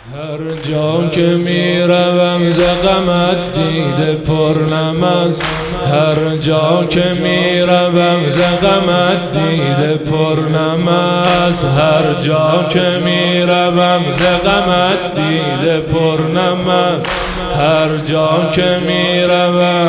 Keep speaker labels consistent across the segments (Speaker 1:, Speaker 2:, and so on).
Speaker 1: هر جا که میروم ز غمت دیده پر نم است. هر جا که میروم ز غمت دیده پر نم است. هر جا که میروم ز غمت دیده پر نم است. هر جا که میروم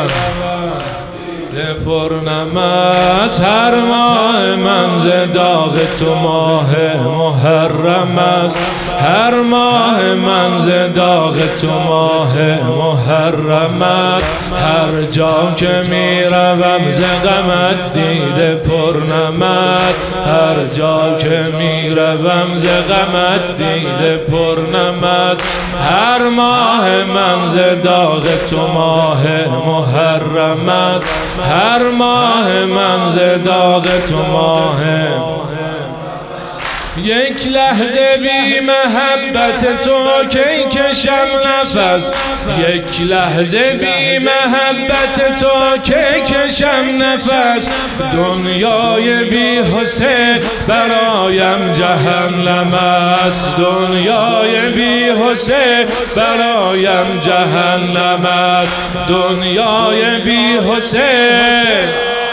Speaker 1: پر نم است. هر ماه من ز داغ تو ماه محرم است. هر ماه من ز داغ تو ماه محرم است. هر جا که میروم ز غمت دیده پر نم است. هر جا که میروم ز غمت دیده پر نم است. هر ماه من ز داغ تو ماه محرم است. هر ماه من ز داغ تو ماه. یک لحظه بی محبت تو کی کشم نفس. یک لحظه بی محبت تو کی کشم نفس. دنیای بی حسین برایم جهنم است. دنیای بی حسین برایم جهنم است. دنیای بی حسین.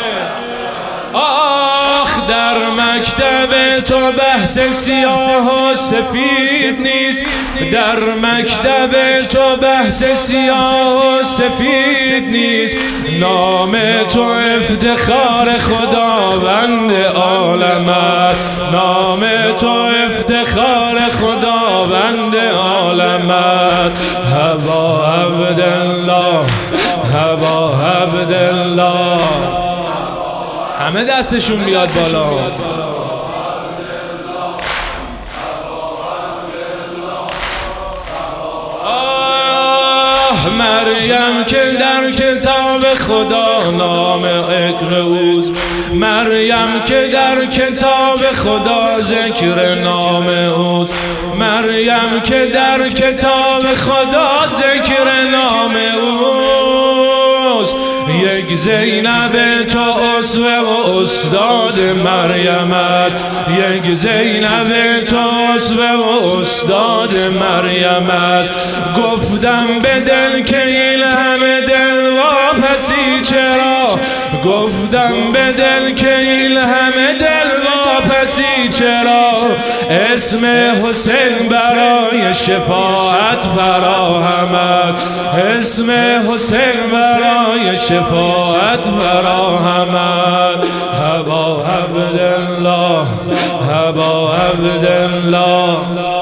Speaker 1: در مکتب تو بحث سیاه و سفید نیست. در مکتب تو بحث سیاه و سفید نیست. نام تو افتخار خداوند عالم است. نام تو افتخار خداوند عالم است. هوا عبدالله، هوا عبدالله. همه دستشون بیاد بالا. مریم که در کتاب خدا نام اکر اوست. مریم که در کتاب خدا ذکر نام اوست. مریم که در کتاب خدا ذکر نام اوست. یک زینب تو اسوه و استاد مریم است. یک زینب تو اسوه و استاد مریم است. گفتم به دل که این همه دل واپسی چرا. گفتم به دل که این همه دل واپسی چرا. اسم حسین برای شفاعت فراهم است. اسم حسین برای شفاعت فراهم است. هوا عبدالله، هوا عبدالله.